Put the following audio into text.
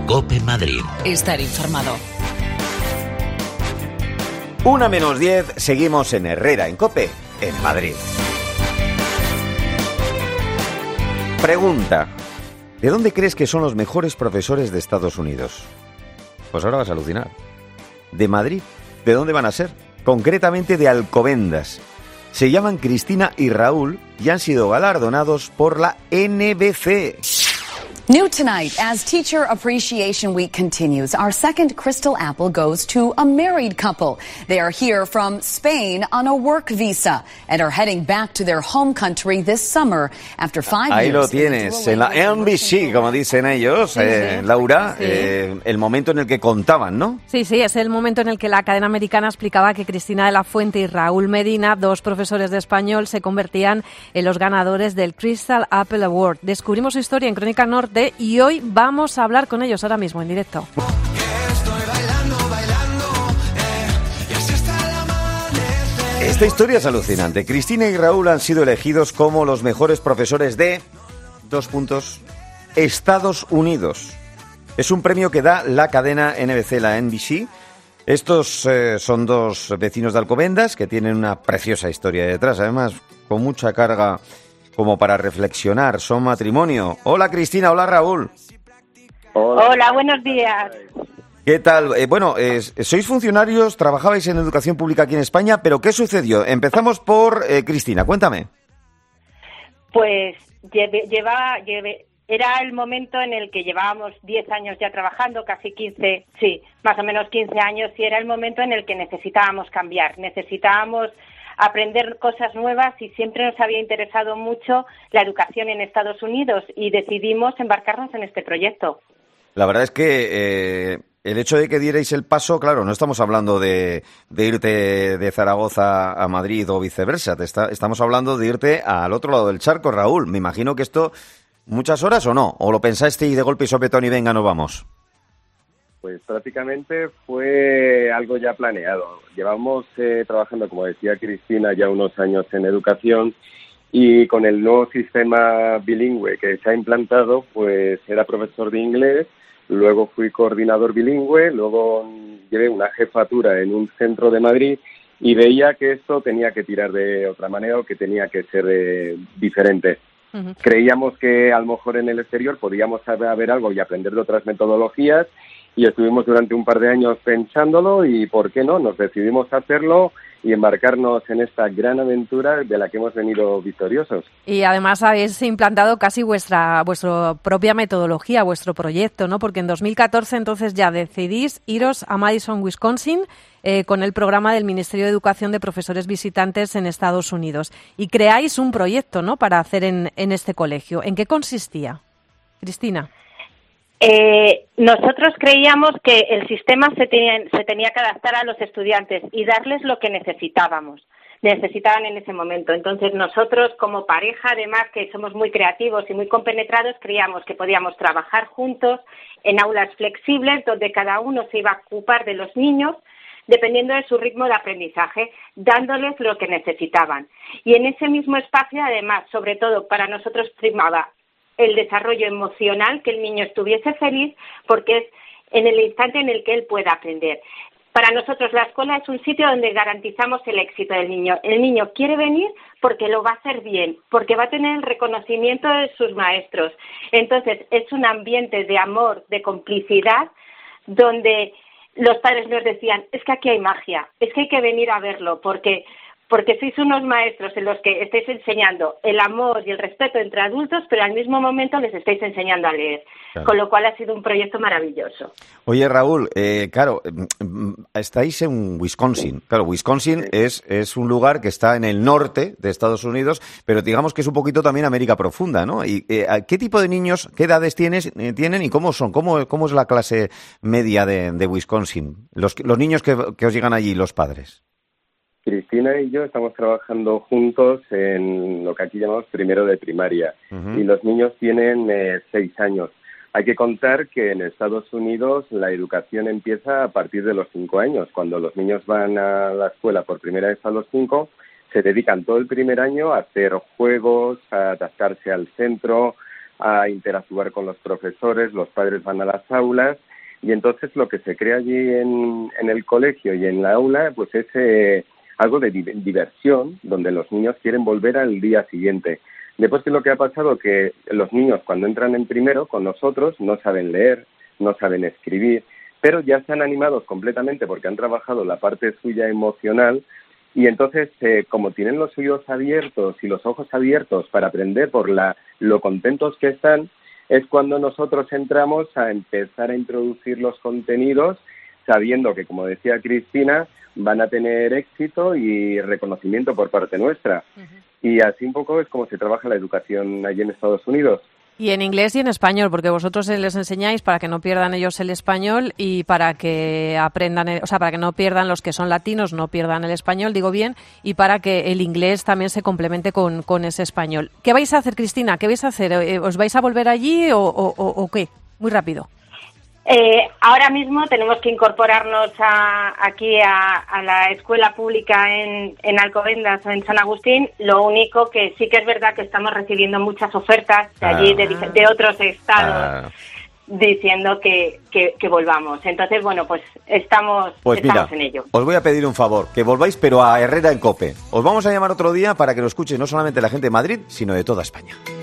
COPE Madrid. Estar informado. 1:10, seguimos en Herrera, en COPE, en Madrid. Pregunta: ¿de dónde crees que son los mejores profesores de Estados Unidos? Pues ahora vas a alucinar. ¿De Madrid? ¿De dónde van a ser? Concretamente de Alcobendas. Se llaman Cristina y Raúl y han sido galardonados por la NBC. New tonight, as Teacher Appreciation Week continues, our second Crystal Apple goes to a married couple. They are here from Spain on a work visa and are heading back to their home country this summer after 5 years. Ahí lo tienes, en la NBC, como dicen ellos, sí. Laura, sí. El momento en el que contaban, ¿no? Sí, es el momento en el que la cadena americana explicaba que Cristina de la Fuente y Raúl Medina, dos profesores de español, se convertían en los ganadores del Crystal Apple Award. Descubrimos su historia en Crónica Norte y hoy vamos a hablar con ellos ahora mismo en directo. Esta historia es alucinante. Cristina y Raúl han sido elegidos como los mejores profesores de Estados Unidos. Es un premio que da la cadena NBC, la NBC. Estos son dos vecinos de Alcobendas que tienen una preciosa historia detrás, además con mucha carga como para reflexionar. Son matrimonio. Hola Cristina, hola Raúl. Hola, buenos días. ¿Qué tal? Sois funcionarios, trabajabais en educación pública aquí en España, pero ¿qué sucedió? Empezamos por Cristina, cuéntame. Pues era el momento en el que llevábamos 10 años ya trabajando, casi 15, sí, más o menos 15 años, y era el momento en el que necesitábamos cambiar, necesitábamos aprender cosas nuevas y siempre nos había interesado mucho la educación en Estados Unidos y decidimos embarcarnos en este proyecto. La verdad es que el hecho de que dierais el paso, claro, no estamos hablando de irte de Zaragoza a Madrid o viceversa, estamos hablando de irte al otro lado del charco, Raúl. Me imagino que esto, ¿muchas horas o no? ¿O lo pensaste y de golpe y sopetón y venga, nos vamos? Pues prácticamente fue algo ya planeado. Llevamos trabajando, como decía Cristina, ya unos años en educación y con el nuevo sistema bilingüe que se ha implantado, pues era profesor de inglés, luego fui coordinador bilingüe, luego llevé una jefatura en un centro de Madrid y veía que esto tenía que tirar de otra manera o que tenía que ser diferente. Uh-huh. Creíamos que a lo mejor en el exterior podíamos saber algo y aprender de otras metodologías. Y estuvimos durante un par de años pensándolo y, ¿por qué no?, nos decidimos hacerlo y embarcarnos en esta gran aventura de la que hemos venido victoriosos. Y además habéis implantado casi vuestra propia metodología, vuestro proyecto, ¿no? Porque en 2014 entonces ya decidís iros a Madison, Wisconsin, con el programa del Ministerio de Educación de Profesores Visitantes en Estados Unidos. Y creáis un proyecto, ¿no?, para hacer en este colegio. ¿En qué consistía, Cristina? Nosotros creíamos que el sistema se tenía que adaptar a los estudiantes y darles lo que necesitaban en ese momento. Entonces nosotros como pareja, además que somos muy creativos y muy compenetrados, creíamos que podíamos trabajar juntos en aulas flexibles donde cada uno se iba a ocupar de los niños dependiendo de su ritmo de aprendizaje, dándoles lo que necesitaban. Y en ese mismo espacio, además, sobre todo para nosotros primaba el desarrollo emocional, que el niño estuviese feliz, porque es en el instante en el que él pueda aprender. Para nosotros la escuela es un sitio donde garantizamos el éxito del niño. El niño quiere venir porque lo va a hacer bien, porque va a tener el reconocimiento de sus maestros. Entonces es un ambiente de amor, de complicidad, donde los padres nos decían, es que aquí hay magia, es que hay que venir a verlo, porque sois unos maestros en los que estáis enseñando el amor y el respeto entre adultos, pero al mismo momento les estáis enseñando a leer, claro. Con lo cual ha sido un proyecto maravilloso. Oye, Raúl, claro, estáis en Wisconsin. Claro, Wisconsin es un lugar que está en el norte de Estados Unidos, pero digamos que es un poquito también América profunda, ¿no? ¿Y qué tipo de niños, qué edades tienen y cómo son? ¿Cómo es la clase media de Wisconsin? Los niños que os llegan allí, los padres. Cristina y yo estamos trabajando juntos en lo que aquí llamamos primero de primaria. Uh-huh. Y los niños tienen 6 años. Hay que contar que en Estados Unidos la educación empieza a partir de los 5 años. Cuando los niños van a la escuela por primera vez a los 5, se dedican todo el primer año a hacer juegos, a atascarse al centro, a interactuar con los profesores, los padres van a las aulas, y entonces lo que se crea allí en el colegio y en la aula pues es algo de diversión, donde los niños quieren volver al día siguiente. Después, ¿qué es lo que ha pasado? Que los niños cuando entran en primero con nosotros no saben leer, no saben escribir, pero ya están animados completamente porque han trabajado la parte suya emocional, y entonces como tienen los oídos abiertos y los ojos abiertos para aprender por lo contentos que están, es cuando nosotros entramos a empezar a introducir los contenidos sabiendo que, como decía Cristina, van a tener éxito y reconocimiento por parte nuestra. Y así un poco es como se trabaja la educación allí en Estados Unidos. Y en inglés y en español, porque vosotros les enseñáis para que no pierdan ellos el español y para que aprendan, para que no pierdan los que son latinos, no pierdan el español, digo bien, y para que el inglés también se complemente con ese español. ¿Qué vais a hacer, Cristina? ¿Qué vais a hacer? ¿Os vais a volver allí o qué? Muy rápido. Ahora mismo tenemos que incorporarnos aquí a la escuela pública en Alcobendas o en San Agustín. Lo único que sí que es verdad que estamos recibiendo muchas ofertas de allí, de otros estados, diciendo que volvamos. Entonces, bueno, pues estamos en ello. Os voy a pedir un favor, que volváis, pero a Herrera en COPE. Os vamos a llamar otro día para que lo escuche no solamente la gente de Madrid, sino de toda España.